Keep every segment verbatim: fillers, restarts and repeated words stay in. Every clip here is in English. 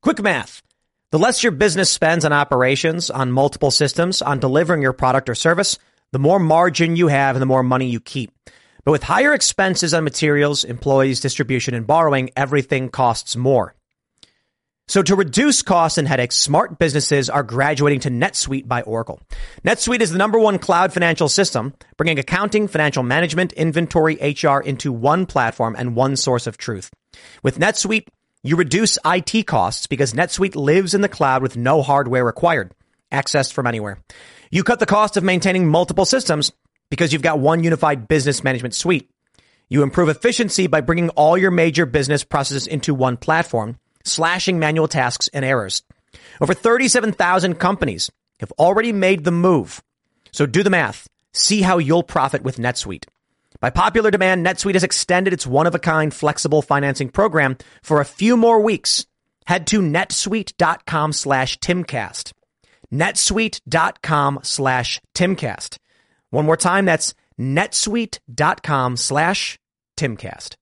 Quick math. The less your business spends on operations, on multiple systems, on delivering your product or service, the more margin you have and the more money you keep. But with higher expenses on materials, employees, distribution, and borrowing, everything costs more. So to reduce costs and headaches, smart businesses are graduating to NetSuite by Oracle. NetSuite is the number one cloud financial system, bringing accounting, financial management, inventory, H R into one platform and one source of truth. With NetSuite, you reduce I T costs because NetSuite lives in the cloud with no hardware required, accessed from anywhere. You cut the cost of maintaining multiple systems because you've got one unified business management suite. You improve efficiency by bringing all your major business processes into one platform, slashing manual tasks and errors. Over thirty-seven thousand companies have already made the move. So do the math. See how you'll profit with NetSuite. By popular demand, NetSuite has extended its one-of-a-kind flexible financing program for a few more weeks. Head to netsuite.com slash Timcast. netsuite.com slash Timcast. One more time, that's netsuite.com slash Timcast.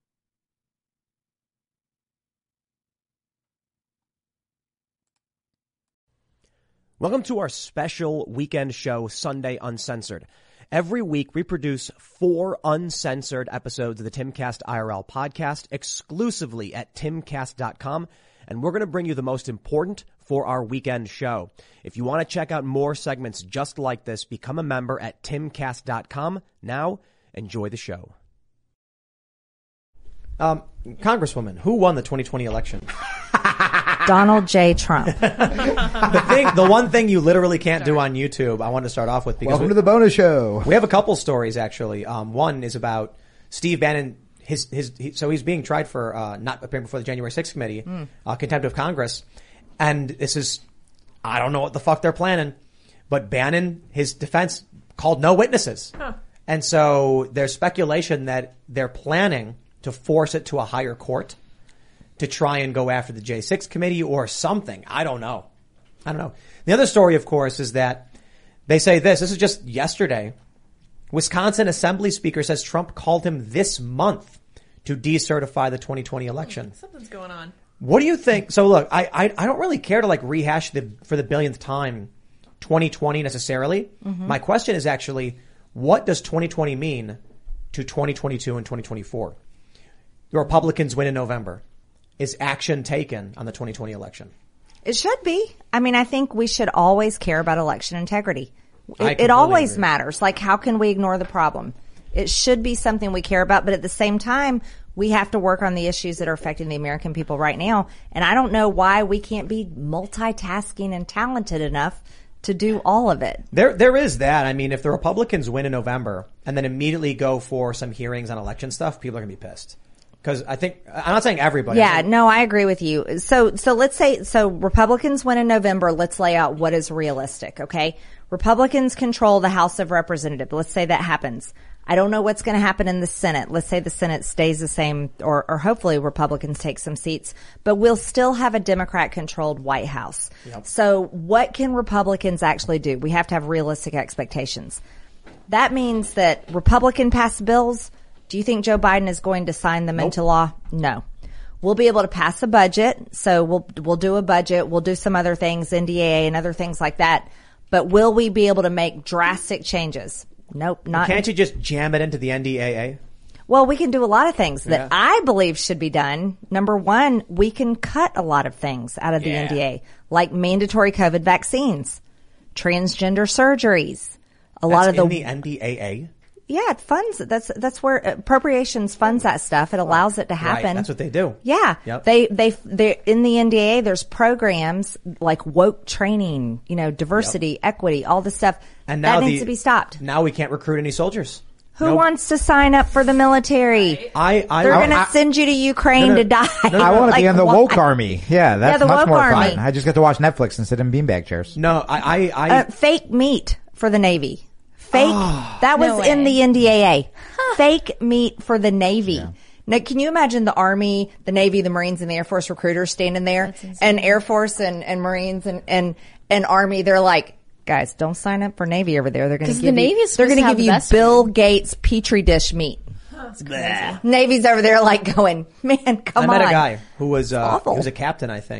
Welcome to our special weekend show, Sunday Uncensored. Every week, we produce four uncensored episodes of the Timcast I R L podcast exclusively at timcast dot com, and we're going to bring you the most important for our weekend show. If you want to check out more segments just like this, become a member at timcast dot com. Now, enjoy the show. Um, Congresswoman, who won the twenty twenty election? Donald J. Trump. the thing, the one thing you literally can't do on YouTube, I wanted to start off with because welcome we, to the bonus show. We have a couple stories actually. Um, one is about Steve Bannon. His his he, so he's being tried for uh, not appearing before the January sixth committee, mm. uh, contempt of Congress, and this is I don't know what the fuck they're planning, but Bannon, his defense called no witnesses, huh. and so there's speculation that they're planning to force it to a higher court to try and go after the J six committee or something. I don't know. I don't know. The other story, of course, is that they say this. This is just yesterday. Wisconsin Assembly Speaker says Trump called him this month to decertify the twenty twenty election. Something's going on. What do you think? So look, I I, I don't really care to like rehash the for the billionth time twenty twenty necessarily. Mm-hmm. My question is actually, what does twenty twenty mean to twenty twenty-two and twenty twenty-four? The Republicans win in November. Is action taken on the twenty twenty election? It should be. I mean, I think we should always care about election integrity. It, it always agree. matters. Like, how can we ignore the problem? It should be something we care about, but at the same time, we have to work on the issues that are affecting the American people right now. And I don't know why we can't be multitasking and talented enough to do all of it. There, there is that. I mean, if the Republicans win in November and then immediately go for some hearings on election stuff, people are going to be pissed. Because I think, I'm not saying everybody. Yeah, saying, no, I agree with you. So, so let's say, so Republicans win in November. Let's lay out what is realistic, okay? Republicans control the House of Representatives. Let's say that happens. I don't know what's going to happen in the Senate. Let's say the Senate stays the same, or, or hopefully Republicans take some seats, but we'll still have a Democrat-controlled White House. Yep. So what can Republicans actually do? We have to have realistic expectations. That means that Republican passed bills. Do you think Joe Biden is going to sign them nope. into law? No. We'll be able to pass a budget. So we'll, we'll do a budget. We'll do some other things, N D A A and other things like that. But will we be able to make drastic changes? Nope, not. Can't you just jam it into the N D A A? Well, we can do a lot of things that yeah. I believe should be done. Number one, we can cut a lot of things out of the yeah. N D A A, like mandatory COVID vaccines, transgender surgeries, a That's lot of the, in the N D A A? Yeah, it funds. That's that's where appropriations funds that stuff. It allows it to happen. Right, that's what they do. Yeah, yep. they they they in the N D A A. There's programs like woke training, you know, diversity, yep. equity, all this stuff. And now that the, needs to be stopped. Now we can't recruit any soldiers. Who nope. wants to sign up for the military? I, I they're I, going to I, send you to Ukraine no, no, to die. No, no, I want to like, be in the why? woke army. Yeah, that's yeah, the much woke more army. fun. I just get to watch Netflix and sit in beanbag chairs. No, I, I, I uh, fake meat for the Navy. Fake. Oh, that was no in the N D A A. Huh. Fake meat for the Navy. Yeah. Now, can you imagine the Army, the Navy, the Marines, and the Air Force recruiters standing there, and Air Force and, and Marines and, and, and Army? They're like, guys, don't sign up for Navy over there. They're going to give the you, Navy is they're going to supposed give to you have the best Bill food. Gates Petri dish meat. That's crazy. Navy's over there like going, man, come I met on. a guy who was, uh, awful. he was a captain, I think.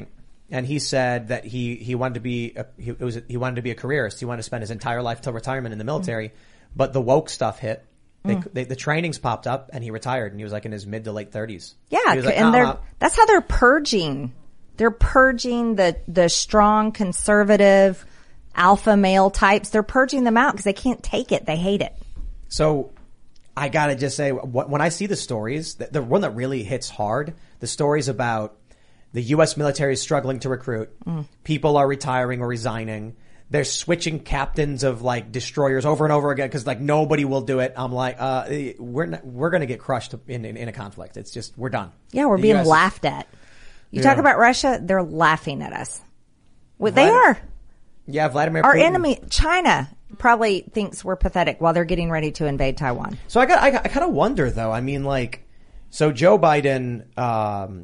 and he said that he, he wanted to be a, he, it was he wanted to be a careerist. He wanted to spend his entire life till retirement in the military, mm. but the woke stuff hit. They, mm. they, the trainings popped up, and he retired, and he was like in his mid to late thirties. Yeah, like, and oh, they're uh, that's how they're purging. They're purging the the strong conservative alpha male types. They're purging them out because they can't take it. They hate it. So I gotta just say, when I see the stories, the, the one that really hits hard, the stories about the U S military is struggling to recruit, mm. people are retiring or resigning, they're switching captains of like destroyers over and over again because like nobody will do it. I'm like, uh, we're not, we're gonna get crushed in, in in a conflict. It's just we're done. Yeah, we're the being U S laughed at. You yeah. talk about Russia, they're laughing at us. Well, they are. Yeah, Vladimir Our Putin. enemy, China, probably thinks we're pathetic while they're getting ready to invade Taiwan. So I got, I, I kind of wonder though. I mean, like, so Joe Biden, um,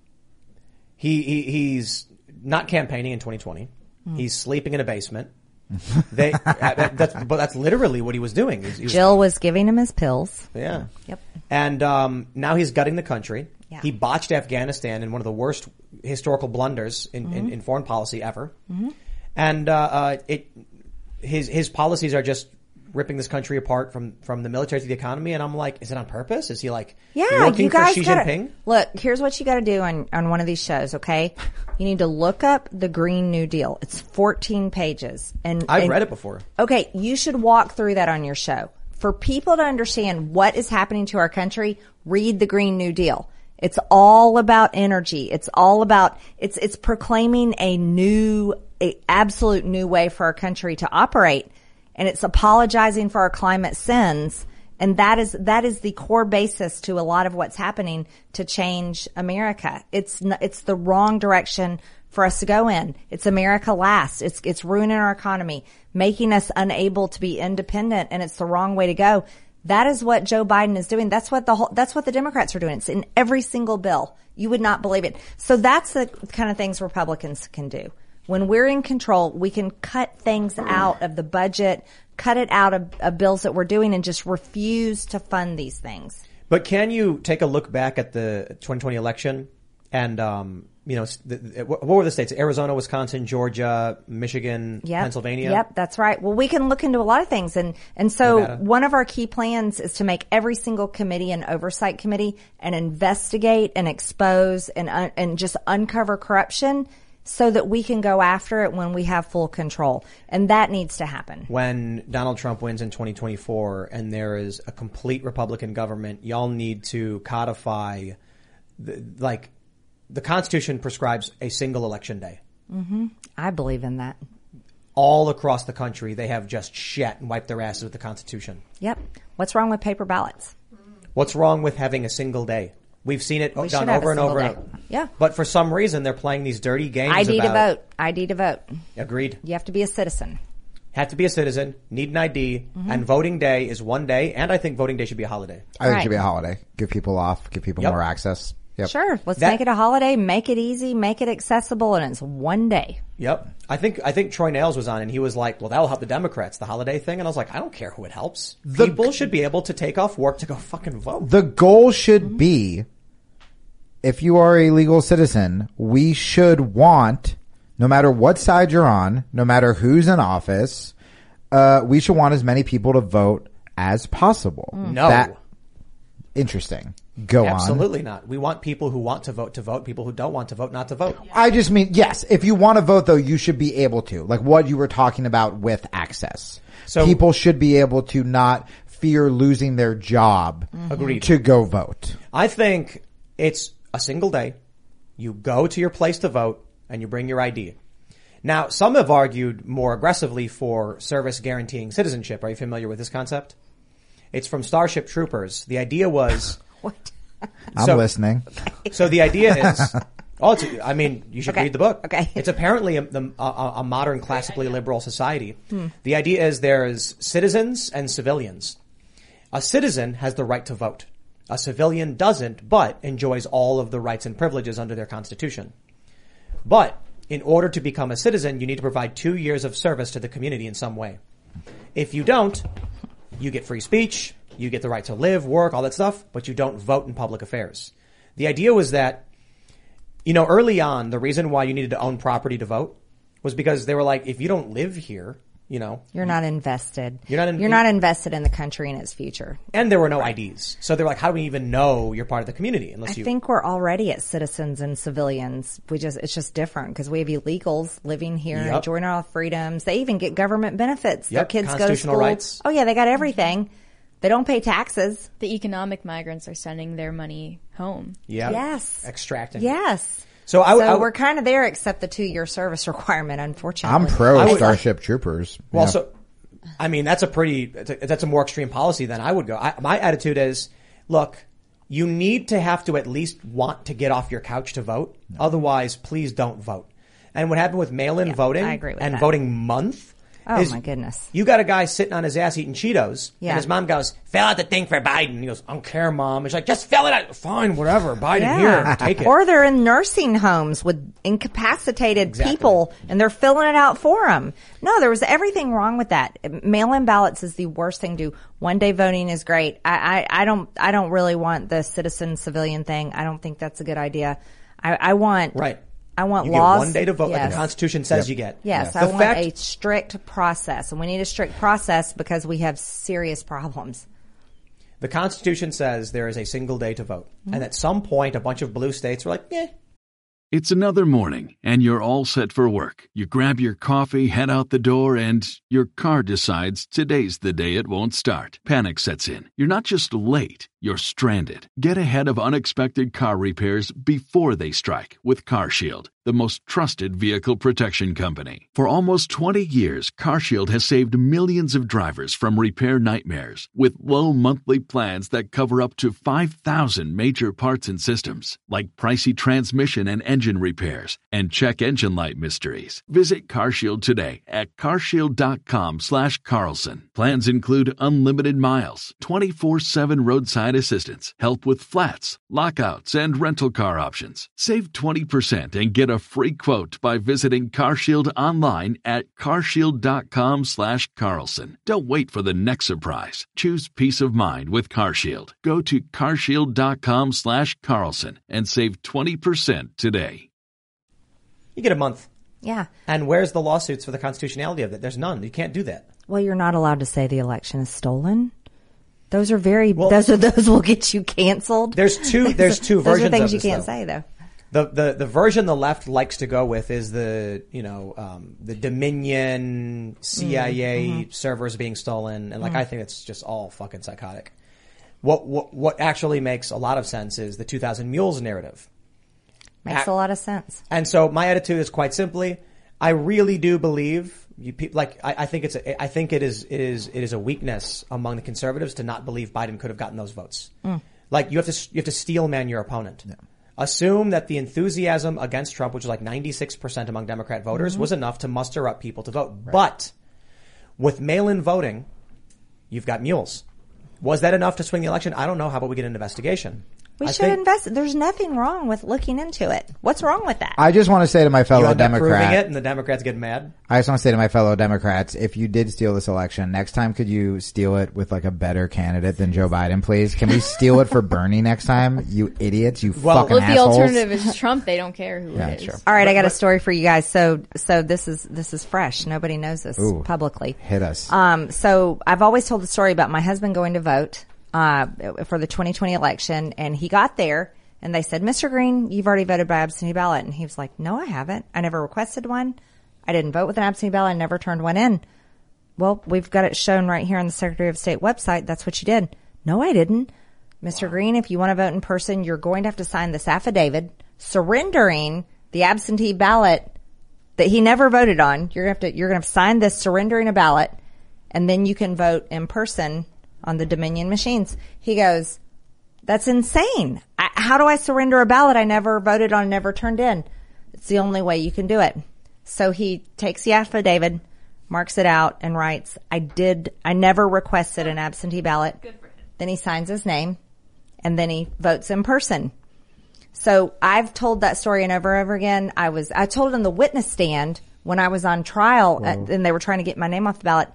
he, he he's not campaigning in twenty twenty. Mm. He's sleeping in a basement. They, that's, but that's literally what he was doing. He was, he was, Jill was giving him his pills. Yeah. Yep. And um, now he's gutting the country. Yeah. He botched Afghanistan in one of the worst historical blunders in, mm-hmm. in, in foreign policy ever. Mm-hmm. And uh, uh, it his his policies are just ripping this country apart from, from the military to the economy. And I'm like, is it on purpose? Is he like yeah, working you guys for Xi gotta, Jinping? Look, here's what you got to do on, on one of these shows, okay? You need to look up the Green New Deal. It's fourteen pages. And I've and, read it before. Okay, you should walk through that on your show. For people to understand what is happening to our country, read the Green New Deal. It's all about energy. It's all about, it's, it's proclaiming a new, a absolute new way for our country to operate. And it's apologizing for our climate sins. And that is, that is the core basis to a lot of what's happening to change America. It's, it's the wrong direction for us to go in. It's America last. It's, it's ruining our economy, making us unable to be independent. And it's the wrong way to go. That is what Joe Biden is doing. That's what the whole, that's what the Democrats are doing. It's in every single bill. You would not believe it. So that's the kind of things Republicans can do. When we're in control, we can cut things out of the budget, cut it out of, of bills that we're doing and just refuse to fund these things. But can you take a look back at the twenty twenty election and, um, you know, the, the, what were the states? Arizona, Wisconsin, Georgia, Michigan, yep. Pennsylvania? Yep, that's right. Well, we can look into a lot of things. And, and so Nevada. One of our key plans is to make every single committee an oversight committee and investigate and expose and, uh, and just uncover corruption so that we can go after it when we have full control. And that needs to happen. When Donald Trump wins in twenty twenty-four and there is a complete Republican government, y'all need to codify, the, like, the Constitution prescribes a single election day. Mm-hmm. I believe in that. All across the country, they have just shat and wiped their asses with the Constitution. Yep. What's wrong with paper ballots? What's wrong with having a single day? We've seen it we done over and over. Day. And over. Yeah. But for some reason, they're playing these dirty games. I D about, to vote. I D to vote. Agreed. You have to be a citizen. Have to be a citizen, need an I D, mm-hmm. and voting day is one day, and I think voting day should be a holiday. I think right. it should be a holiday. Give people off, give people Yep. more access. Yep. Sure. Let's That- make it a holiday, make it easy, make it accessible, and it's one day. Yep. I think I think Troy Nails was on, and he was like, well, that'll help the Democrats, the holiday thing. And I was like, I don't care who it helps. The- People should be able to take off work to go fucking vote. The goal should be, if you are a legal citizen, we should want, no matter what side you're on, no matter who's in office, uh, we should want as many people to vote as possible. No. That, interesting. Go Absolutely on. not. We want people who want to vote to vote, people who don't want to vote not to vote. I just mean, yes, if you want to vote though, you should be able to. Like what you were talking about with access. So- people should be able to not fear losing their job Agreed. to go vote. I think it's a single day. You go to your place to vote and you bring your I D. Now, some have argued more aggressively for service guaranteeing citizenship. Are you familiar with this concept? It's from Starship Troopers. The idea was... What? I'm So- listening. So the idea is... Oh, it's, I mean, you should Okay. read the book. Okay. It's apparently a, the- a, a modern classically liberal society. Hmm. The idea is there's citizens and civilians. A citizen has the right to vote. A civilian doesn't, but enjoys all of the rights and privileges under their constitution. But in order to become a citizen, you need to provide two years of service to the community in some way. If you don't, you get free speech, you get the right to live, work, all that stuff, but you don't vote in public affairs. The idea was that You know, early on, the reason why you needed to own property to vote was because they were like, if you don't live here, you know, You're not invested. You're not in- You're not invested in the country and its future. and there were no I Ds. So they're like, how do we even know you're part of the community unless I you think we're already at citizens and civilians. We just, it's just different because we have illegals living here, Yep. enjoying our freedoms. They even get government benefits. Their Yep, kids go to constitutional school. rights. Oh yeah, they got everything. They don't pay taxes. The economic migrants are sending their money home. yeah, Yes. extracting. Yes. So I, So I we're kind of there, except the two-year service requirement. Unfortunately, I'm pro I would- Starship Troopers. Well, Yeah. so, I mean, that's a pretty, that's a, that's a more extreme policy than I would go. I, my attitude is, look, you need to have to at least want to get off your couch to vote. No. Otherwise, please don't vote. And what happened with mail-in Yeah, voting I agree with and that. voting month Oh is my goodness. you got a guy sitting on his ass eating Cheetos, Yeah. and his mom goes, fill out the thing for Biden. He goes, I don't care, Mom. She's like, just fill it out. Fine, whatever. Biden, here, take it. Or they're in nursing homes with incapacitated Exactly. people and they're filling it out for them. No, there was everything wrong with that. Mail-in ballots is the worst thing to do. One day voting is great. I, I, I don't, I don't really want the citizen civilian thing. I don't think that's a good idea. I, I want, Right. I want You laws. get one day to vote like Yes. the Constitution says you get. Yes, The I want fact- a strict process, and we need a strict process because we have serious problems. The Constitution says there is a single day to vote. And at some point, a bunch of blue states were like, eh. It's another morning, and you're all set for work. You grab your coffee, head out the door, and your car decides today's the day it won't start. Panic sets in. You're not just late, you're stranded. Get ahead of unexpected car repairs before they strike with CarShield, the most trusted vehicle protection company. For almost twenty years, CarShield has saved millions of drivers from repair nightmares with low monthly plans that cover up to five thousand major parts and systems, like pricey transmission and engine repairs and check engine light mysteries. Visit CarShield today at carshield.com slash Carlson. Plans include unlimited miles, twenty-four seven roadside assistance, help with flats, lockouts, and rental car options. Save twenty percent and get a free quote by visiting CarShield online at carshield.com slash Carlson. Don't wait for the next surprise. Choose peace of mind with CarShield. Go to carshield.com slash Carlson and save twenty percent today. You get a month. Yeah. And where's the lawsuits for the constitutionality of it? There's none. You can't do that. Well, you're not allowed to say the election is stolen. Those are very. Well- those are those will get you canceled. There's two. There's two Those versions are things of you this, can't though. say though. The, the the version the left likes to go with is the you know um, the Dominion C I A Mm-hmm. servers being stolen, and like I think it's just all fucking psychotic. What what what actually makes a lot of sense is the two thousand Mules narrative. Makes Ah. a lot of sense. And so my attitude is quite simply, I really do believe you people like I, I think it's a, I think it is it is it is a weakness among the conservatives to not believe Biden could have gotten those votes. Like you have to you have to steel man your opponent. Assume that the enthusiasm against Trump, which is like ninety-six percent among Democrat voters, was enough to muster up people to vote. But with mail-in voting, you've got mules. Was that enough to swing the election? I don't know. How about we get an investigation? We I should think- invest. There's nothing wrong with looking into it. What's wrong with that? I just want to say to my You fellow end up proving Democrat, it, and the Democrats get mad. I just want to say to my fellow Democrats, if you did steal this election, next time could you steal it with like a better candidate than Joe Biden, please? Can we steal it for Bernie next time? You idiots, you Well- fucking Well, if the assholes. alternative is Trump, they don't care who Yeah, it is. sure. All right, I got a story for you guys. So, so this is this is fresh. Nobody knows this Ooh. publicly. Hit us. Um, so I've always told the story about my husband going to vote uh for the twenty twenty election, and he got there, and they said, "Mister Green, you've already voted by absentee ballot," and he was like, "No, I haven't. I never requested one. I didn't vote with an absentee ballot. I never turned one in." Well, we've got it shown right here on the Secretary of State website. That's what you did. No, I didn't. Mister Green, if you want to vote in person, you're going to have to sign this affidavit surrendering the absentee ballot that he never voted on. You're going to have to, you're going to sign this surrendering a ballot, and then you can vote in person on the Dominion machines. He goes, "That's insane. I, how do I surrender a ballot I never voted on, never turned in?" It's the only way you can do it. So he takes the affidavit, marks it out, and writes, I did, I never requested an absentee ballot. Good for him. Then he signs his name, and then he votes in person. So I've told that story and over and over again. I was, I told it on the witness stand when I was on trial at, and they were trying to get my name off the ballot.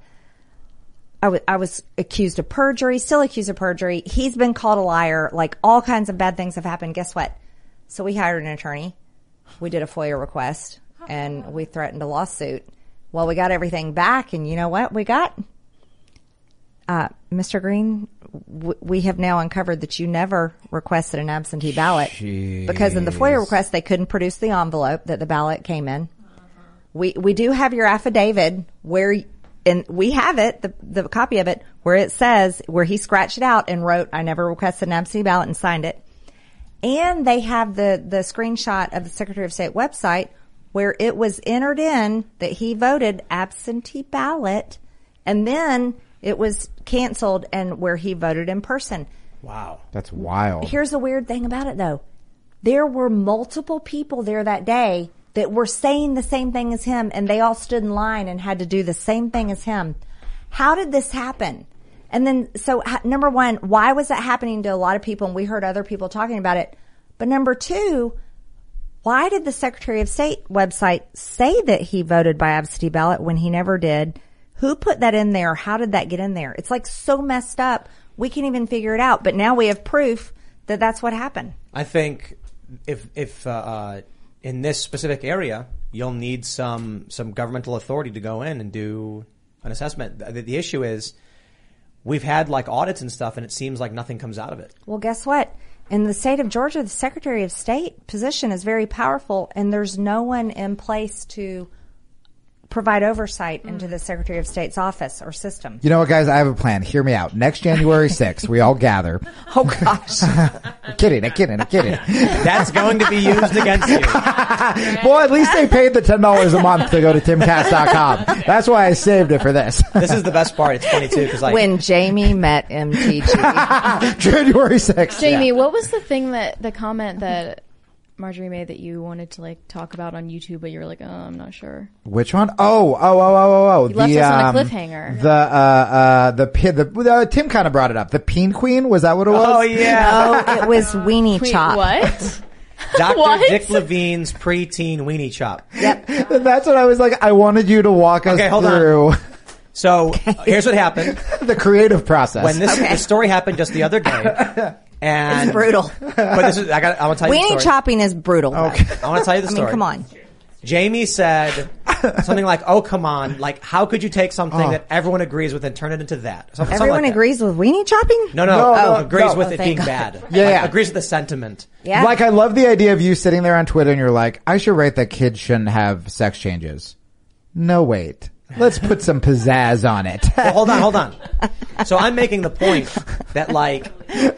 I was, I was accused of perjury, still accused of perjury. He's been called a liar. Like all kinds of bad things have happened. Guess what? So we hired an attorney we did a FOIA request and we threatened a lawsuit. Well, we got everything back, and you know what we got? Uh, Mister Green, w- we have now uncovered that you never requested an absentee ballot. Jeez. Because in the FOIA request, they couldn't produce the envelope that the ballot came in. We we do have your affidavit where, and we have it, the, the copy of it, where it says, where he scratched it out and wrote, I never requested an absentee ballot, and signed it. And they have the, the screenshot of the Secretary of State website where it was entered in that he voted absentee ballot, and then it was canceled and where he voted in person. Wow. That's wild. Here's the weird thing about it, though. There were multiple people there that day that were saying the same thing as him, and they all stood in line and had to do the same thing as him. How did this happen? And then, so ha- number one, why was that happening to a lot of people? And we heard other people talking about it. But number two, why did the Secretary of State website say that he voted by absentee ballot when he never did? Who put that in there? How did that get in there? It's like so messed up. We can't even figure it out. But now we have proof that that's what happened. I think if if uh, uh, in this specific area, you'll need some some governmental authority to go in and do an assessment. The, the issue is we've had like audits and stuff, and it seems like nothing comes out of it. Well, guess what? In the state of Georgia, the Secretary of State position is very powerful, and there's no one in place to provide oversight into the Secretary of State's office or system. You know what, guys? I have a plan. Hear me out. Next January sixth, we all gather. Oh, gosh. I'm kidding. I'm kidding. I'm kidding. That's going to be used against you. Well, at least they paid the ten dollars a month to go to timcast dot com. That's why I saved it for this. This is the best part. It's funny, too, because like... When Jamie met M T G. January sixth. Jamie, yeah. what was the thing that the comment that Marjorie made that you wanted to like talk about on YouTube, but you were like, oh, I'm not sure. Which one? Oh, oh, oh, oh, oh, oh. You left us on a cliffhanger. The, uh, uh, the, pin, the, uh, Tim kind of brought it up. The Peen Queen? Was that what it was? Oh, yeah. No, it was Weenie Wait, Chop. what? Doctor What? Dick Levine's preteen weenie chop. Yep. That's what I was like. I wanted you to walk us Okay, hold on. through So here's what happened. the creative process. When this, Okay. the story happened just the other day. And It's brutal. But this is, I got, I want to tell you the Weenie story. chopping is brutal. though. Okay. I want to tell you the I story. mean, come on. Jamie said something like, oh, come on. Like, how could you take something Oh. that everyone agrees with and turn it into that? Something, something Everyone like that. agrees with weenie chopping? No, no, No, no, no, agrees no. with Oh, it thank being God. bad. Yeah, Like, yeah. agrees with the sentiment. Yeah. Like, I love the idea of you sitting there on Twitter and you're like, I should write that kids shouldn't have sex changes. No, wait. Let's put some pizzazz on it. Well, hold on, hold on. So I'm making the point that, like,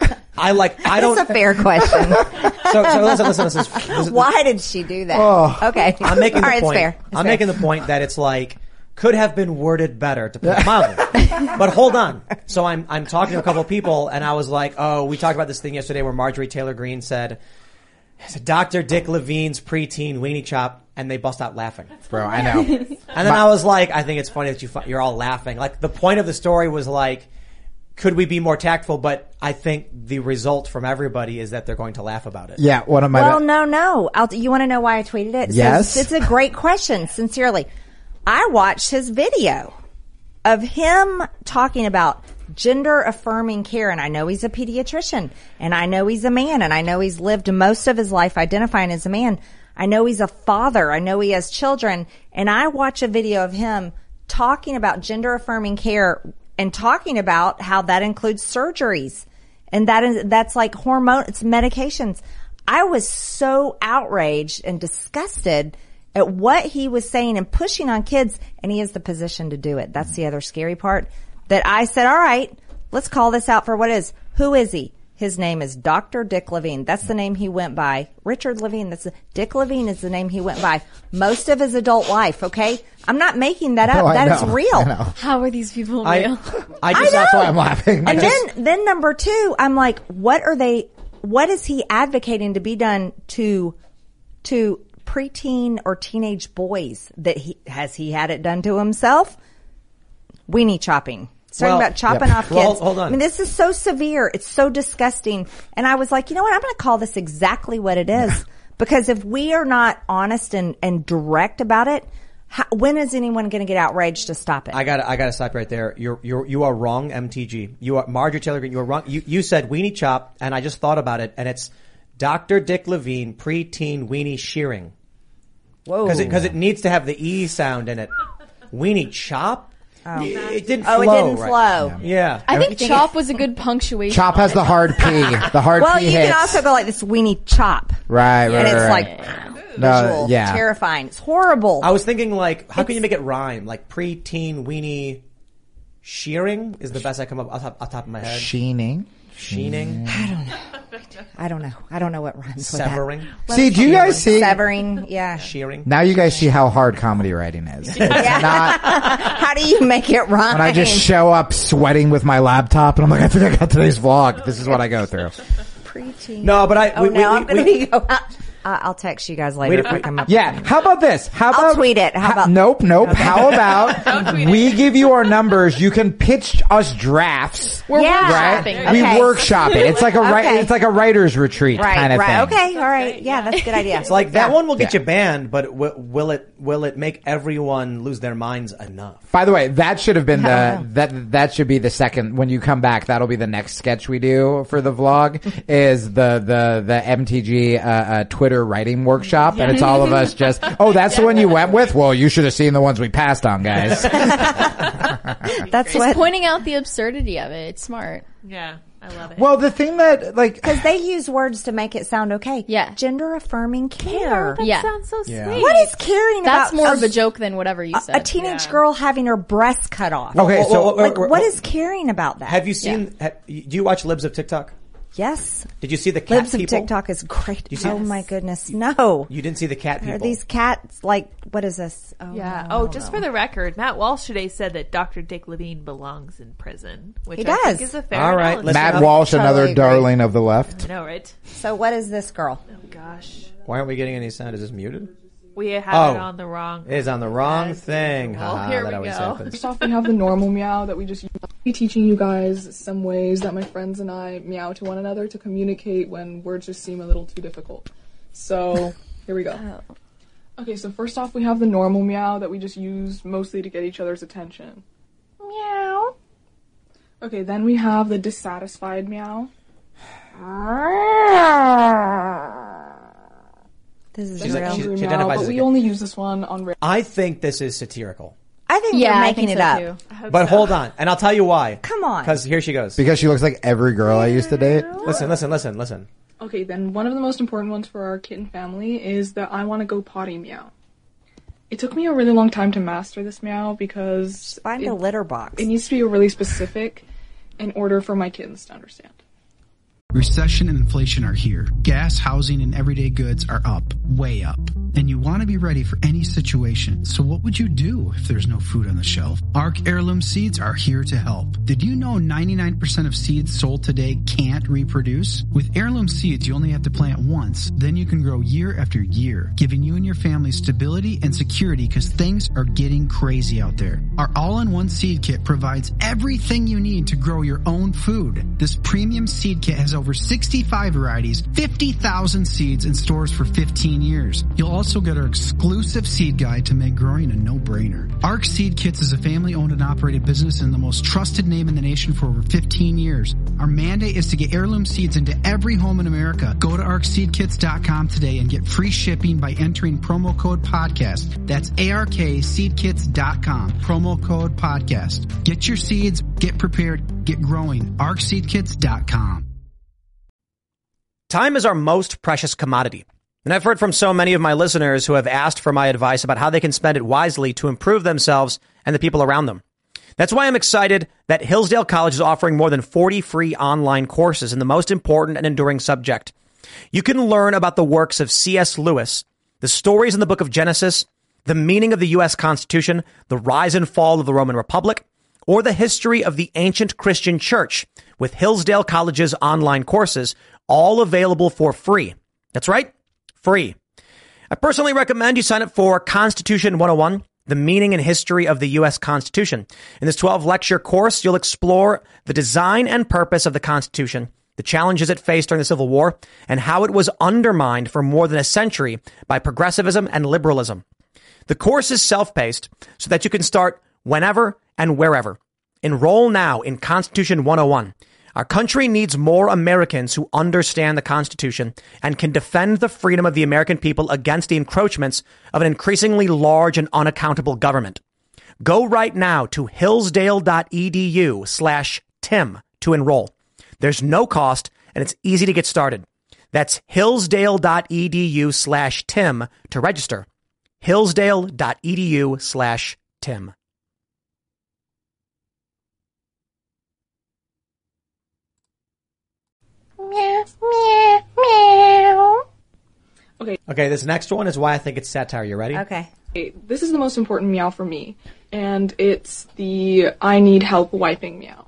I like, I don't. That's a fair question. So, so listen, listen, listen. This is- Why did she do that? Oh. Okay. I'm making All the right, point. It's fair. It's I'm fair. making the point that it's like could have been worded better to put it mildly. But hold on. So I'm I'm talking to a couple of people, and I was like, oh, we talked about this thing yesterday where Marjorie Taylor Greene said, Doctor Dick Levine's preteen weenie chop, and they bust out laughing. Bro, I know. And then I was like, I think it's funny that you fu- you're all laughing. Like the point of the story was like, could we be more tactful? But I think the result from everybody is that they're going to laugh about it. Yeah, one of my... Well, no, no. I'll, you want to know why I tweeted it? Yes. So it's a great question, sincerely. I watched his video of him talking about gender affirming care, and I know he's a pediatrician, and I know he's a man, and I know he's lived most of his life identifying as a man. I know he's a father. I know he has children, and I watch a video of him talking about gender affirming care and talking about how that includes surgeries, and that is that's like hormone, it's medications. I was so outraged and disgusted at what he was saying and pushing on kids, and he has the position to do it. That's the other scary part. That I said, all right, let's call this out for what it is. Who is he? His name is Doctor Dick Levine. That's the name he went by. Richard Levine. That's the, Dick Levine is the name he went by most of his adult life. Okay, I'm not making that up. No, I That is know. real. I know. How are these people I, real? I I just, know. That's why I'm laughing. And I just- then, then number two, I'm like, what are they? What is he advocating to be done to, to preteen or teenage boys? That he has he had it done to himself? Weenie chopping. Starting Well, about chopping yep. off kids. Well, hold on. I mean, this is so severe. It's so disgusting. And I was like, you know what? I'm going to call this exactly what it is. Because if we are not honest and, and direct about it, how, when is anyone going to get outraged to stop it? I got I got to stop right there. You're you're you are wrong, M T G. You are Marjorie Taylor Greene. You are wrong. You you said weenie chop, and I just thought about it, and it's Doctor Dick Levine preteen weenie shearing. Whoa. Because it, 'cause it needs to have the E sound in it. Weenie chop? Oh. It didn't oh, flow. it didn't right. flow. Yeah. I think chop was a good punctuation. Chop has the hard P. The hard well, P you hits. can also go like this weenie chop. Right, right, And it's right. like No, visual, yeah. terrifying. It's horrible. I was thinking, like, how can you make it rhyme? Like, pre-teen weenie shearing is the best I come up off, off top of my head. Sheening. Sheening. I don't know. I don't know. I don't know what rhymes Severing. with that. See, do you guys see? Severing, yeah. Shearing. Now you guys see how hard comedy writing is. It's not How do you make it rhyme? when I just show up sweating with my laptop and I'm like, I think I got today's vlog. This is what I go through. Preteen. No, but I. Oh, we, now we, I'm going to we, be go out. Uh, I'll text you guys later Wait, if I wait, come up. Yeah. How about this? How I'll about tweet it. How about- Nope, nope. How about we give you our numbers? You can pitch us drafts. We're Yeah. workshopping. We Okay. workshop it. It's like a ri- Okay. it's like a writer's retreat Right, kind of right. thing. Okay, all right. Yeah, that's a good idea. It's like that Yeah. one will get Yeah. you banned, but w- will it? Will it make everyone lose their minds enough? By the way, that should have been I the don't know. that that should be the second when you come back. That'll be the next sketch we do for the vlog. Is the the the M T G uh, uh, Twitter writing workshop, and it's all of us just. Oh, that's the one you went with. Well, you should have seen the ones we passed on, guys. That's Just what. pointing out the absurdity of it. It's smart. Yeah, I love it. Well, the thing that like Because they use words to make it sound okay. Yeah. Gender affirming care. that Yeah. sounds so Yeah. sweet. What is caring That's about more of a joke than whatever you said. a teenage Yeah. girl having her breasts cut off? okay, Well, so well, Like, well, what well, is caring about that? Have you seen? Ha, do you watch Libs of TikTok? Yes. Did you see the cat Libs of people? TikTok is great. you see oh this? my goodness. No. You didn't see the cat people. Are these cats like, what is this? Oh, Yeah. no, Oh, no, just no. for the record, Matt Walsh today said that Doctor Dick Levine belongs in prison, which He I does. think is a fair All right, analysis. listen Matt up. Walsh, another Totally agree. darling of the left. I know, right? So what is this girl? Oh gosh, Why aren't we getting any sound? Is this muted? we have Oh. it on the wrong. It is on the wrong Yes. thing. Well, Haha, here that we always go. happens. First off, we have the normal meow that we just use. I'll be teaching you guys some ways that my friends and I meow to one another to communicate when words just seem a little too difficult. So, here we go. Okay, so first off, we have the normal meow that we just use mostly to get each other's attention. Meow. Okay, then we have the dissatisfied meow. This is She's like- real. she- Angry she meow, identifies but as we a- only use this one on rare. I think this is satirical. I think Yeah, you're I making think it so up. too. I hope But so. hold on, and I'll tell you why. Come on. Because here she goes. Because she looks like every girl I used to date. Listen, listen, listen, listen. Okay, then one of the most important ones for our kitten family is the I want to go potty meow. It took me a really long time to master this meow because Find it, a litter box. it needs to be really specific in order for my kittens to understand. Recession and inflation are here. Gas, housing, and everyday goods are up, way up. And you want to be ready for any situation. So what would you do if there's no food on the shelf? Arc Heirloom Seeds are here to help. Did you know ninety-nine percent of seeds sold today can't reproduce? With Heirloom Seeds, you only have to plant once. Then you can grow year after year, giving you and your family stability and security because things are getting crazy out there. Our all-in-one seed kit provides everything you need to grow your own food. This premium seed kit has over sixty-five varieties, fifty thousand seeds, and stores for fifteen years. You'll also get our exclusive seed guide to make growing a no-brainer. Arc Seed Kits is a family-owned and operated business and the most trusted name in the nation for over fifteen years. Our mandate is to get heirloom seeds into every home in America. Go to arc seed kits dot com today and get free shipping by entering promo code podcast. That's A R K seed kits dot com. Promo code podcast. Get your seeds, get prepared, get growing. arc seed kits dot com. Time is our most precious commodity. And I've heard from so many of my listeners who have asked for my advice about how they can spend it wisely to improve themselves and the people around them. That's why I'm excited that Hillsdale College is offering more than forty free online courses in the most important and enduring subject. You can learn about the works of C S Lewis, the stories in the book of Genesis, the meaning of the U S Constitution, the rise and fall of the Roman Republic, or the history of the ancient Christian church with Hillsdale College's online courses, all available for free. That's right, free. I personally recommend you sign up for Constitution one oh one, the meaning and history of the U S Constitution. In this twelve lecture course, you'll explore the design and purpose of the Constitution, the challenges it faced during the Civil War, and how it was undermined for more than a century by progressivism and liberalism. The course is self-paced so that you can start whenever and wherever. Enroll now in Constitution one oh one. Our country needs more Americans who understand the Constitution and can defend the freedom of the American people against the encroachments of an increasingly large and unaccountable government. Go right now to hillsdale.edu slash Tim to enroll. There's no cost and it's easy to get started. That's hillsdale.edu slash Tim to register. hillsdale.edu slash Tim. Meow, meow, meow. Okay. Okay, this next one is why I think it's satire. You ready? Okay. This is the most important meow for me, and it's the I need help wiping meow.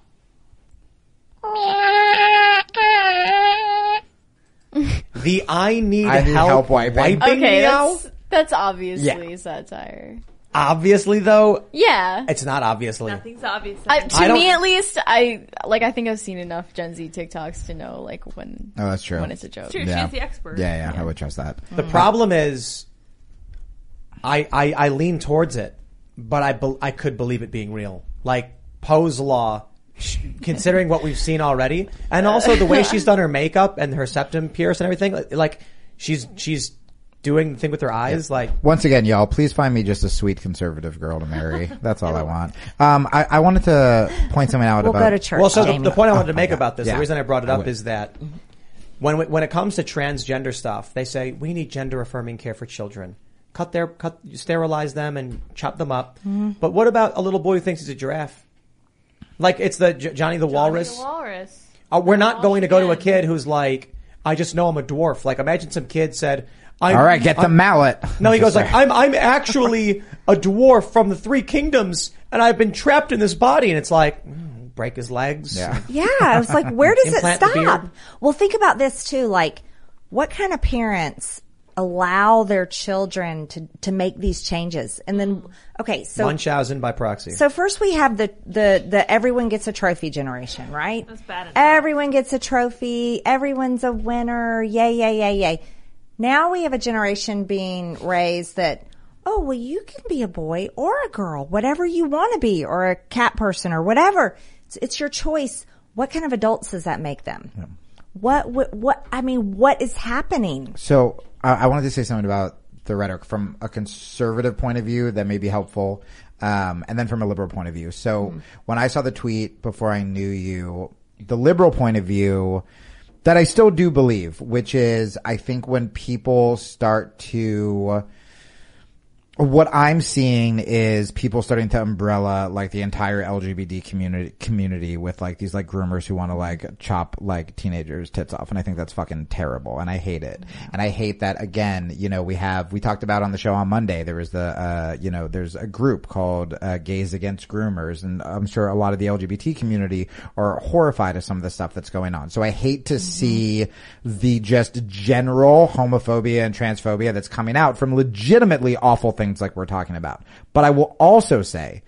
The I need, I need help, help wiping. wiping Okay, meow? that's, that's obviously Yeah. satire. Obviously, though, Yeah. it's not obviously. Nothing's obvious. I, to I don't- me, at least, I like. I think I've seen enough Gen Z TikToks to know like when Oh, that's true. when it's a joke. True, Yeah. she's the expert. Yeah, yeah, I would trust that. The problem is, I, I I lean towards it, but I be, I could believe it being real. Like Poe's Law, sh- considering what we've seen already, and also the way she's done her makeup and her septum pierce and everything. Like, like she's she's doing the thing with her eyes. Like Once again, y'all, please find me just a sweet conservative girl to marry. That's all I want. Um, I, I wanted to point something out We'll about. go to church. well, so the, Jamie. the point I wanted to make yeah. about this, Yeah. the reason I brought it I up would. is that when we- when it comes to transgender stuff, they say we need gender affirming care for children. Cut their cut, sterilize them and chop them up. But what about a little boy who thinks he's a giraffe? Like it's the J- Johnny the Walrus. Johnny the Walrus. Uh, we're not All going to she go to a can. kid who's like, I just know I'm a dwarf. Like imagine some kid said, I'm, All right, get the I'm- mallet. No, he goes Just like, I'm I'm actually a dwarf from the Three Kingdoms, and I've been trapped in this body. And it's like, mm, break his legs. Yeah. Yeah, I was like, where does it Implant the stop? beard. Well, think about this too. Like, what kind of parents allow their children to, to make these changes? And then, okay, so Munchausen by proxy. so first we have the, the, the everyone gets a trophy generation, right? That's bad enough. Everyone gets a trophy. Everyone's a winner. Yay, yay, yay, yay. Now we have a generation being raised that, oh, well, you can be a boy or a girl, whatever you want to be, or a cat person or whatever. It's, it's your choice. What kind of adults does that make them? Yeah. What, what, what, I mean, what is happening? So I, I wanted to say something about the rhetoric from a conservative point of view that may be helpful, um, and then from a liberal point of view. So mm. when I saw the tweet before I knew you, the liberal point of view that I still do believe, which is I think when people start to what I'm seeing is people starting to umbrella like the entire L G B T community community with like these like groomers who want to like chop like teenagers' tits off, and I think that's fucking terrible, and I hate it. And I hate that again. You know, we have we talked about on the show on Monday. There was the uh you know there's a group called uh, Gays Against Groomers, and I'm sure a lot of the L G B T community are horrified of some of the stuff that's going on. So I hate to mm-hmm. see the just general homophobia and transphobia that's coming out from legitimately awful things. Things like we're talking about. But I will also say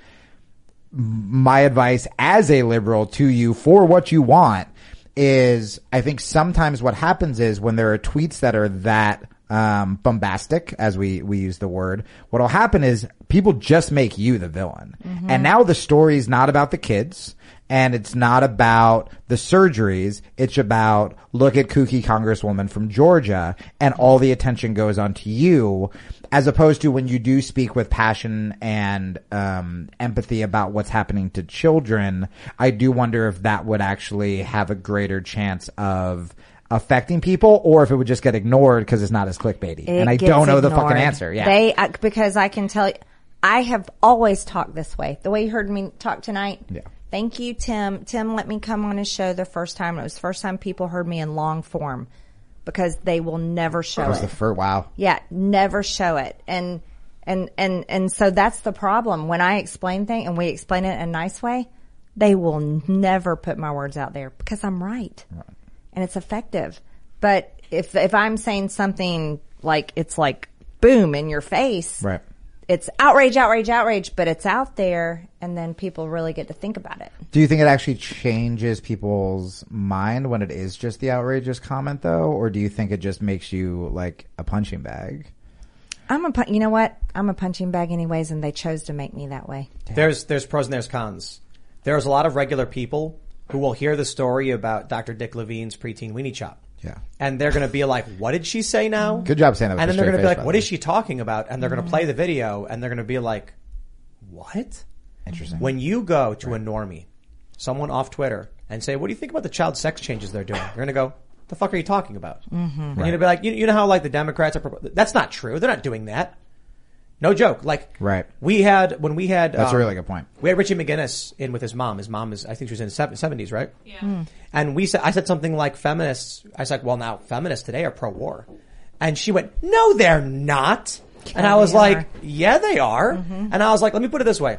my advice as a liberal to you for what you want is I think sometimes what happens is when there are tweets that are that um bombastic, as we we use the word, what'll happen is people just make you the villain. Mm-hmm. And now the story is not about the kids. And it's not about the surgeries. It's about look at kooky congresswoman from Georgia, and all the attention goes on to you, as opposed to when you do speak with passion and um empathy about what's happening to children. I do wonder if that would actually have a greater chance of affecting people, or if it would just get ignored because it's not as clickbaity. It and I gets don't know the ignored. fucking answer. Yeah, they uh, because I can tell you, I have always talked this way. The way you heard me talk tonight. Yeah. Thank you, Tim. Tim let me come on his show the first time. It was the first time people heard me in long form because they will never show that was it. the first. Wow. Yeah, never show it. And and and and so that's the problem. When I explain things and we explain it in a nice way, they will never put my words out there because I'm right. Right. And it's effective. But if if I'm saying something like it's like boom in your face, right. It's outrage, outrage, outrage, but it's out there, and then people really get to think about it. Do you think it actually changes people's mind when it is just the outrageous comment, though? Or do you think it just makes you like a punching bag? I'm a, pu- you know what? I'm a punching bag anyways, and they chose to make me that way. There's, there's pros and there's cons. There's a lot of regular people who will hear the story about Doctor Dick Levine's preteen weenie chop. Yeah. And they're going to be like, what did she say now? Good job saying that with And a then they're straight going to be face, like, by what the is way. she talking about? And they're going to play the video and they're going to be like, what? Interesting. When you go to a normie, someone off Twitter, and say, what do you think about the child sex changes they're doing? You're going to go, the fuck are you talking about? Mm-hmm. You're going to be like, you, you know how like the Democrats are, pro- that's not true. They're not doing that. No joke. Like, Right. we had, when we had, That's um, a really good point. we had Richie McGinnis in with his mom. His mom is, I think she was in the seventies, right? Yeah. And we said, I said something like feminists. I was like, well, now feminists today are pro-war. And she went, no, they're not. And I was they like, are. yeah, they are. And I was like, let me put it this way.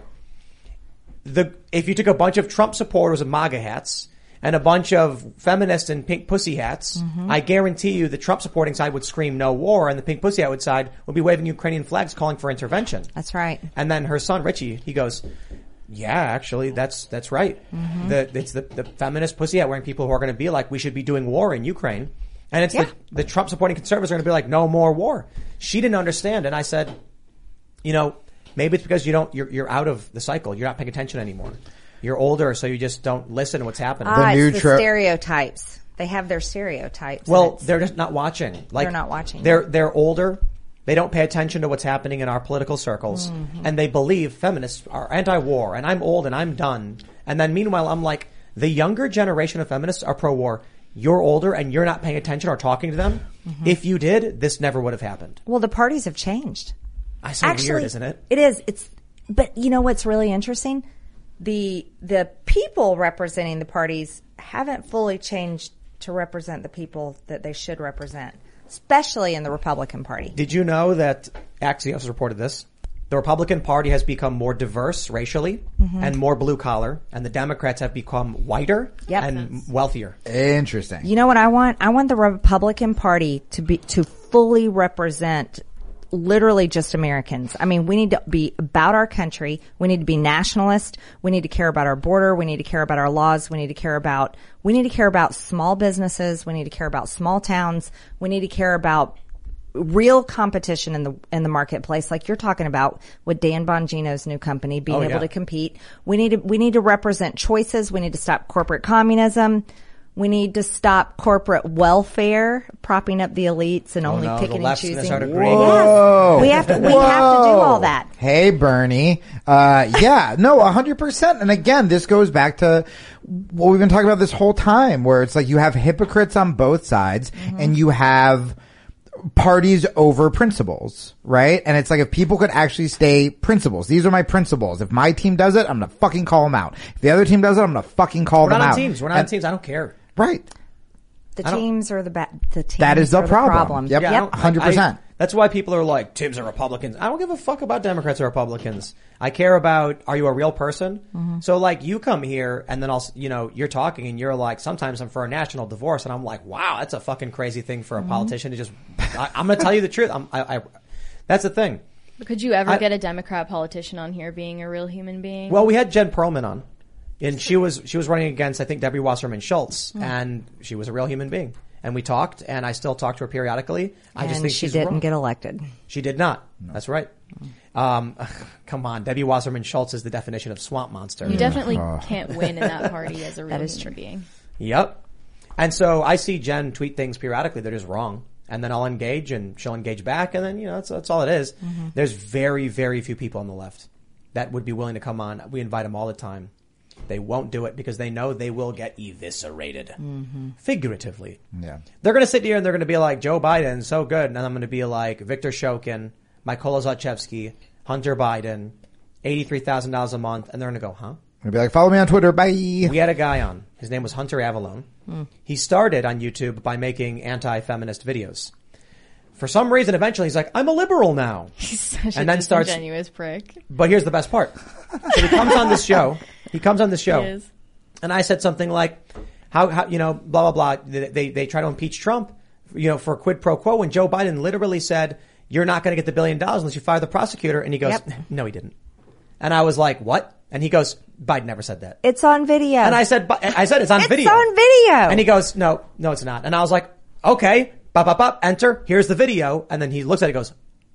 The, if you took a bunch of Trump supporters with MAGA hats and a bunch of feminists in pink pussy hats, I guarantee you the Trump supporting side would scream no war and the pink pussy hat side would be waving Ukrainian flags calling for intervention. That's right. And then her son, Richie, he goes, yeah, actually, that's, that's right. Mm-hmm. The, it's the, the feminist pussy hat wearing people who are going to be like, we should be doing war in Ukraine. And it's Yeah. the, the Trump supporting conservatives are going to be like, no more war. She didn't understand. And I said, you know, maybe it's because you don't, you're, you're out of the cycle. You're not paying attention anymore. You're older, so you just don't listen to what's happening. Ah, new it's the tro- stereotypes. They have their stereotypes. Well, and it's- they're just not watching. Like, They're not watching. They're they're older. They don't pay attention to what's happening in our political circles, Mm-hmm. and they believe feminists are anti-war. And I'm old and I'm done. And then meanwhile, I'm like, the younger generation of feminists are pro-war. You're older and you're not paying attention or talking to them. Mm-hmm. If you did, this never would have happened. well, the parties have changed. I say Actually, weird, isn't it? It is. It's, but you know what's really interesting? The, the people representing the parties haven't fully changed to represent the people that they should represent, especially in the Republican Party. Did you know that Axios reported this? The Republican Party has become more diverse racially Mm-hmm. and more blue collar, and the Democrats have become whiter Yep. and wealthier. Interesting. You know what I want? I want the Republican Party to be, to fully represent literally just Americans. I mean, we need to be about our country. We need to be nationalist. We need to care about our border. We need to care about our laws. We need to care about, we need to care about small businesses. We need to care about small towns. We need to care about real competition in the, in the marketplace, like you're talking about with Dan Bongino's new company being Oh, able yeah. to compete. We need to, we need to represent choices. We need to stop corporate communism. We need to stop corporate welfare, propping up the elites and only no, the picking and left's gonna choosing. start agreeing. Whoa. Yes. We have to, we have to do all that. Hey, Bernie. Uh, yeah, no, a hundred percent. And again, this goes back to what we've been talking about this whole time, where it's like you have hypocrites on both sides Mm-hmm. and you have parties over principles, right? And it's like if people could actually stay principles, these are my principles. If my team does it, I'm gonna fucking call them out. If the other team does it, I'm gonna fucking call We're them not on out. teams. We're not on And- teams. I don't care. Right. The I don't- teams are the ba- the teams That is the are the problem. problem. Yep. Yeah, I Yep. don't- one hundred percent. I- That's why people are like, Tims are Republicans. I don't give a fuck about Democrats or Republicans. I care about, are you a real person? Mm-hmm. So like, you come here and then I'll, s- you know, you're talking and you're like, sometimes I'm for a national divorce, and I'm like, wow, that's a fucking crazy thing for a Mm-hmm. politician to just, I, I'm gonna tell you the truth. I'm, I, I, that's the thing. Could you ever I- get a Democrat politician on here being a real human being? Well, we had Jen Perlman on, and she was she was running against, I think, Debbie Wasserman Schultz, Hmm. and she was a real human being. And we talked, and I still talk to her periodically. I and just think she she's didn't wrong. get elected. She did not. That's right. Um, come on, Debbie Wasserman Schultz is the definition of swamp monster. you definitely can't win in that party as a real That is human true. being. Yep. And so I see Jen tweet things periodically that is wrong, and then I'll engage, and she'll engage back, and then you know that's that's all it is. Mm-hmm. There's very very few people on the left that would be willing to come on. We invite them all the time. They won't do it because they know they will get eviscerated, Mm-hmm. figuratively. Yeah. They're going to sit here and they're going to be like, Joe Biden, so good. And I'm going to be like, Victor Shokin, Mykola Zlochevsky, Hunter Biden, eighty-three thousand dollars a month. And they're going to go, huh? I'd be like, follow me on Twitter. Bye. We had a guy on. His name was Hunter Avalone. He started on YouTube by making anti-feminist videos. For some reason, eventually he's like, I'm a liberal now. He's such And a then starts- disingenuous prick. But here's the best part. So he comes on this show. He comes on this show. He is. And I said something like, how, how, you know, blah, blah, blah. They, they, they try to impeach Trump, you know, for a quid pro quo. And Joe Biden literally said, you're not going to get the billion dollars unless you fire the prosecutor. And he goes, Yep. no, he didn't. And I was like, what? And he goes, Biden never said that. It's on video. And I said, "But I said it's on it's video. on video. And he goes, no, no, it's not. And I was like, okay, bop, bop, bop, enter. Here's the video. And then he looks at it and goes,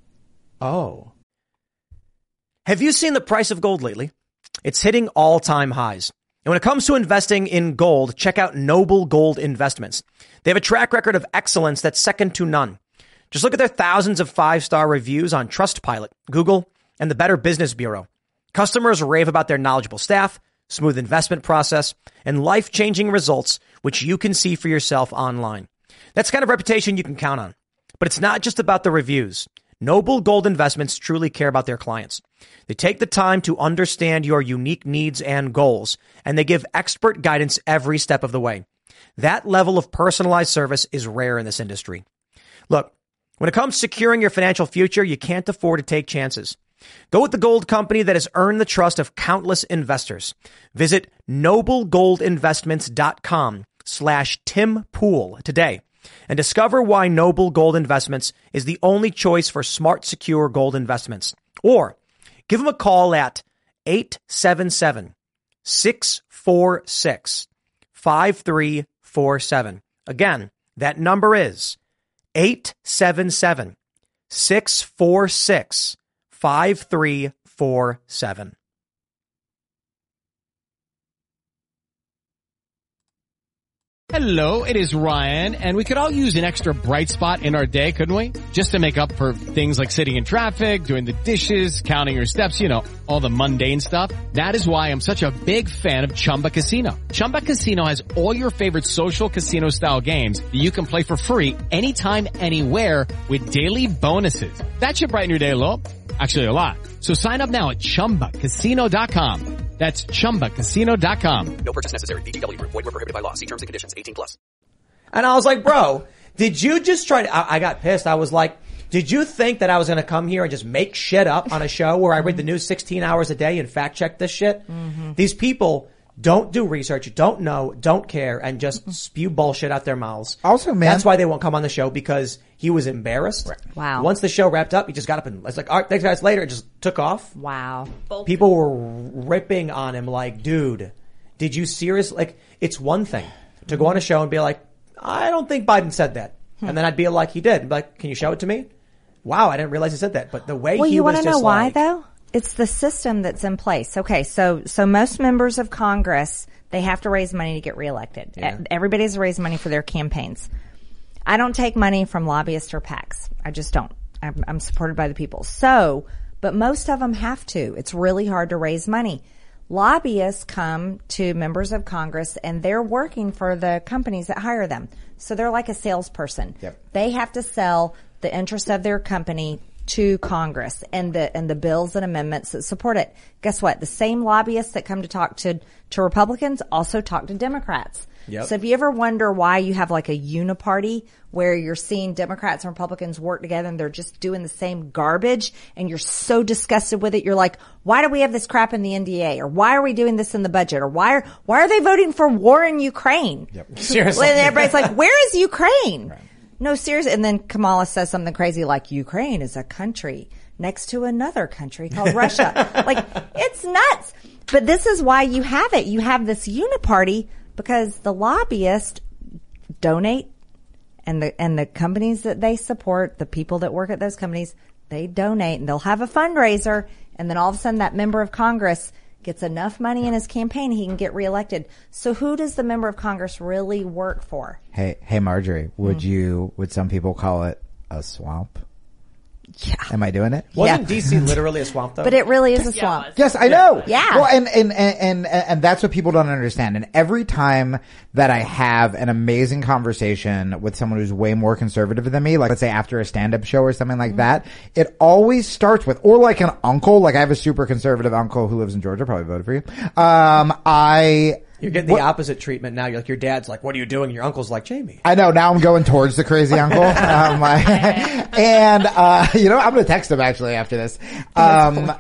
oh. Have you seen the price of gold lately? It's hitting all-time highs. And when it comes to investing in gold, check out Noble Gold Investments. They have a track record of excellence that's second to none. Just look at their thousands of five-star reviews on Trustpilot, Google, and the Better Business Bureau. Customers rave about their knowledgeable staff, smooth investment process, and life-changing results, which you can see for yourself online. That's the kind of reputation you can count on. But it's not just about the reviews. Noble Gold Investments truly care about their clients. They take the time to understand your unique needs and goals, and they give expert guidance every step of the way. That level of personalized service is rare in this industry. Look, when it comes to securing your financial future, you can't afford to take chances. Go with the gold company that has earned the trust of countless investors. Visit noblegoldinvestments.com slash Tim Pool today and discover why Noble Gold Investments is the only choice for smart, secure gold investments. Or give them a call at eight seven seven, six four six, five three four seven. Again, that number is eight seven seven, six four six, five three four seven. Hello, it is Ryan, and we could all use an extra bright spot in our day, couldn't we? Just to make up for things like sitting in traffic, doing the dishes, counting your steps, you know, all the mundane stuff. That is why I'm such a big fan of Chumba Casino. Chumba Casino has all your favorite social casino-style games that you can play for free anytime, anywhere with daily bonuses. That should brighten your day a little. Actually, a lot. So sign up now at chumba casino dot com. That's chumba casino dot com. No purchase necessary. V G W. Void where prohibited by law. See terms and conditions. eighteen plus. And I was like, bro, did you just try to, I, I got pissed. I was like, did you think that I was going to come here and just make shit up on a show where I read the news sixteen hours a day and fact check this shit? Mm-hmm. These people don't do research, don't know, don't care, and just spew bullshit out their mouths. Also, man. That's why they won't come on the show, because he was embarrassed. Wow. Once the show wrapped up, he just got up and was like, all right, thanks guys, later. It just took off. Wow. People were ripping on him like, dude, did you seriously, like, it's one thing to go on a show and be like, I don't think Biden said that. Hmm. And then I'd be like, he did. I'd be like, can you show it to me? Wow, I didn't realize he said that. But the way well, he you was want just to know why like, though? It's the system that's in place. Okay, so so most members of Congress, they have to raise money to get reelected. Yeah. Everybody has to raise money for their campaigns. I don't take money from lobbyists or PACs. I just don't. I'm, I'm supported by the people. So, but most of them have to. It's really hard to raise money. Lobbyists come to members of Congress and they're working for the companies that hire them. So they're like a salesperson. Yep. They have to sell the interest of their company to Congress and the and the bills and amendments that support it. Guess what? The same lobbyists that come to talk to to Republicans also talk to Democrats. Yep. So if you ever wonder why you have like a uniparty where you're seeing Democrats and Republicans work together and they're just doing the same garbage and you're so disgusted with it, you're like, why do we have this crap in the N D A? Or why are we doing this in the budget? Or why are why are they voting for war in Ukraine? Yep. Seriously. And everybody's like, where is Ukraine? Right. No, seriously. And then Kamala says something crazy like Ukraine is a country next to another country called Russia. Like, it's nuts. But this is why you have it. You have this uniparty because the lobbyists donate and the, and the companies that they support, the people that work at those companies, they donate and they'll have a fundraiser. And then all of a sudden that member of Congress gets enough money in his campaign, he can get reelected. So who does the member of Congress really work for? Hey, hey, Marjorie, would Mm. you, would some people call it a swamp? Yeah. Am I doing it? Wasn't Yeah. D C literally a swamp though? But it really is a swamp. Yes, I know. Yeah. Well, and, and, and, and, and that's what people don't understand. And every time that I have an amazing conversation with someone who's way more conservative than me, like let's say after a stand-up show or something like mm-hmm. that, it always starts with, or like an uncle, like I have a super conservative uncle who lives in Georgia, probably voted for you. Um, I, You're getting the what, opposite treatment now. You're like, your dad's like, what are you doing? Your uncle's like, Jamie. I know. Now I'm going towards the crazy uncle. um, I, and, uh, you know, I'm going to text him actually after this. Um,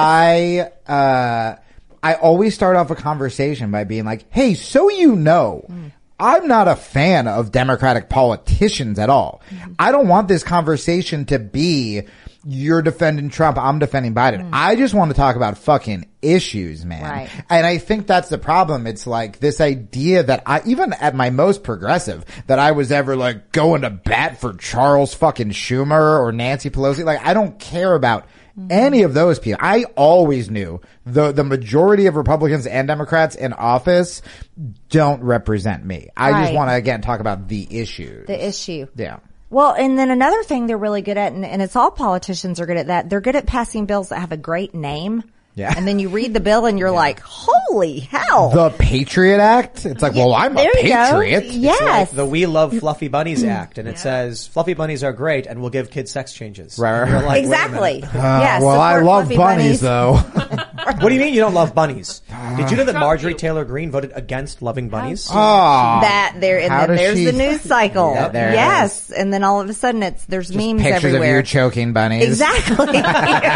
I, uh, I always start off a conversation by being like, hey, so you know, mm. I'm not a fan of Democratic politicians at all. Mm-hmm. I don't want this conversation to be, you're defending Trump, I'm defending Biden. Mm. I just want to talk about fucking issues, man. Right. And I think that's the problem. It's like this idea that I, even at my most progressive, that I was ever like going to bat for Charles fucking Schumer or Nancy Pelosi. Like, I don't care about Any of those people. I always knew the the majority of Republicans and Democrats in office don't represent me. I Right. just want to, again, talk about the issues. The issue. Yeah. Well, and then another thing they're really good at, and, and it's all politicians are good at that, they're good at passing bills that have a great name. Yeah. And then you read the bill and you're like, holy hell. The Patriot Act? It's like, well, I'm a there you go. patriot. Yes. Like the We Love Fluffy Bunnies Act, and it says fluffy bunnies are great and will give kids sex changes. Right, right, You're right. like, wait a Exactly. minute. Uh, yeah, well, I support love fluffy bunnies, though. What do you mean you don't love bunnies? Did you know that Marjorie Taylor Greene voted against loving bunnies? Oh. That there, and How then does there's she- the news cycle. Yeah, there it yes. And then all of a sudden it's, there's memes Pictures everywhere. of you choking bunnies. Exactly. Make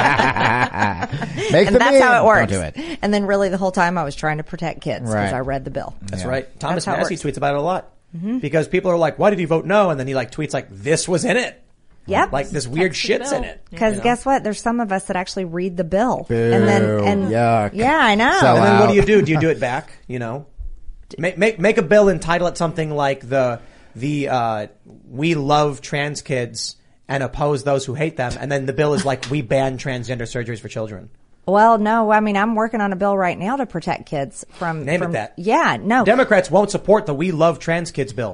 and the that's meme. how it works. Don't do it. And then really the whole time I was trying to protect kids because Right. I read the bill. That's Yeah. right. Thomas That's how it Massey works. tweets about it a lot. Because people are like, why did he vote no? And then he like tweets like, this was in it. Yep. Like this weird Text the shit's bill. in it. Because You know? guess what? There's some of us that actually read the bill. Boo. And then, and Yuck. yeah, I know. So- And then what do you Wow. do? Do you do it back? You know, make make make a bill and title it something like the the uh, we love trans kids and oppose those who hate them, and then the bill is like we ban transgender surgeries for children. Well, no, I mean, I'm working on a bill right now to protect kids from, Name from it that. Yeah, no. Democrats won't support the we love trans kids bill.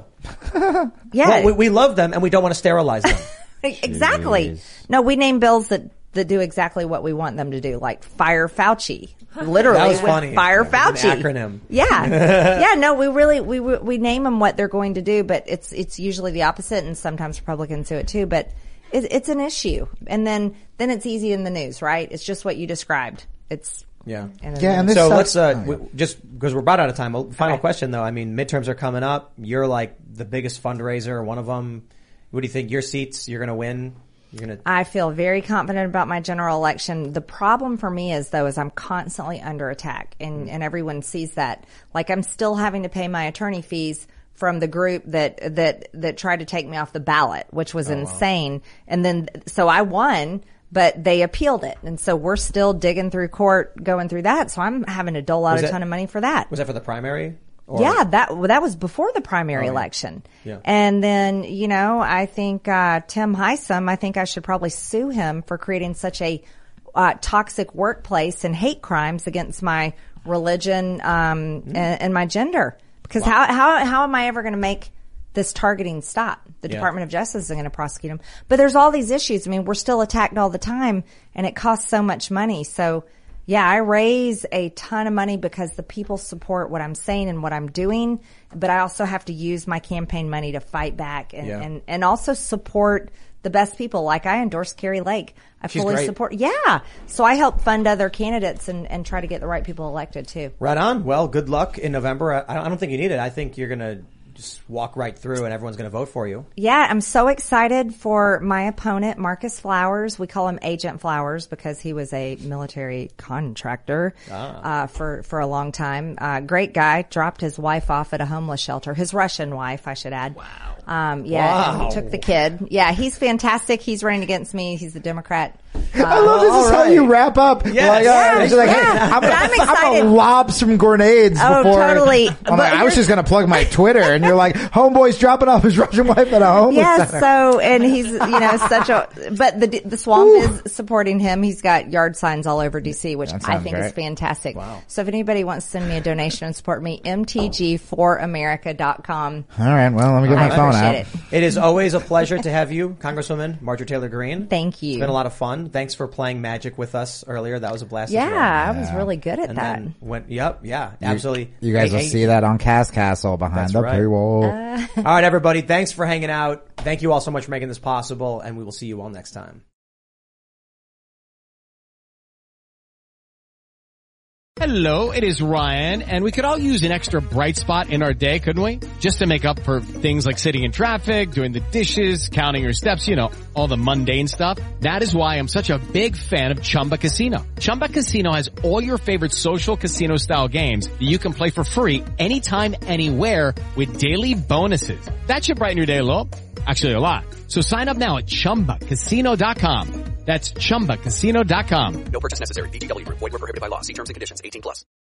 yeah. Well, we, we love them and we don't want to sterilize them. Exactly. No, we name bills that, that do exactly what we want them to do, like fire Fauci. Literally, That was with funny. fire It was Fauci. an acronym. Yeah, yeah. No, we really we we name them what they're going to do, but it's it's usually the opposite, and sometimes Republicans do it too. But it, it's an issue, and then then it's easy in the news, right? It's just what you described. It's Yeah. and Yeah, and this So sucks. let's uh, Oh, yeah. w- just because we're about out of time. Well, final Okay. question though. I mean, midterms are coming up. You're like the biggest fundraiser, one of them. What do you think? Your seats, you're going to win. You're going to. I feel very confident about my general election. The problem for me is though, is I'm constantly under attack and, and everyone sees that. Like I'm still having to pay my attorney fees from the group that, that, that tried to take me off the ballot, which was insane. And then, so I won, but they appealed it. And so we're still digging through court, going through that. So I'm having to dole out Was a that- ton of money for that. Was that for the primary? Or- Yeah, that that was before the primary election. Yeah. And then, you know, I think uh Tim Heisem, I think I should probably sue him for creating such a uh toxic workplace and hate crimes against my religion um Mm. and, and my gender. Because how how how am I ever going to make this targeting stop? The Yeah. Department of Justice is going to prosecute him. But there's all these issues. I mean, we're still attacked all the time and it costs so much money. So yeah, I raise a ton of money because the people support what I'm saying and what I'm doing, but I also have to use my campaign money to fight back and, Yeah. and, and also support the best people. Like I endorse Carrie Lake. I She's fully great. support. Yeah. So I help fund other candidates and, and try to get the right people elected too. Right on. Well, good luck in November. I, I don't think you need it. I think you're going to just walk right through and everyone's going to vote for you. Yeah, I'm so excited for my opponent, Marcus Flowers. We call him Agent Flowers because he was a military contractor uh, for for a long time. Uh, great guy. Dropped his wife off at a homeless shelter. His Russian wife, I should add. Wow. Um, yeah, and Wow. he took the kid. Yeah, he's fantastic. He's running against me. He's the Democrat. I love this all is how right. you wrap up. Yes. Like, uh, Yeah, it's like, hey, yeah. I'm, But gonna, I'm I'm excited. gonna lob some grenades Oh, before. totally. I'm But like, I was here's- just gonna plug my Twitter, and you're like, homeboy's dropping off his Russian wife at a homeless Yes, center. so, and he's, you know, such a, but the, the swamp is supporting him. He's got yard signs all over D C, which That I sounds think is great. fantastic. Wow. So if anybody wants to send me a donation and support me, M T G for America dot com. All right, well, let me get I my phone out. appreciate it. It is always a pleasure to have you, Congresswoman Marjorie Taylor Greene. Thank you. It's been a lot of fun. Thanks for playing Magic with us earlier. That was a blast. as Yeah, well. I was really good at And that. then went, yep, yeah, You- absolutely. You guys Hey, will hey. see that on Cast Castle behind That's the right. paywall. All right, everybody. Thanks for hanging out. Thank you all so much for making this possible, and we will see you all next time. Hello, it is Ryan, and we could all use an extra bright spot in our day, couldn't we? Just to make up for things like sitting in traffic, doing the dishes, counting your steps, you know, all the mundane stuff. That is why I'm such a big fan of Chumba Casino. Chumba Casino has all your favorite social casino style games that you can play for free anytime, anywhere with daily bonuses. That should brighten your day a little. Actually, a lot. So sign up now at chumba casino dot com. That's chumba casino dot com. No purchase necessary. V G W. Void where prohibited by law. See terms and conditions. eighteen plus.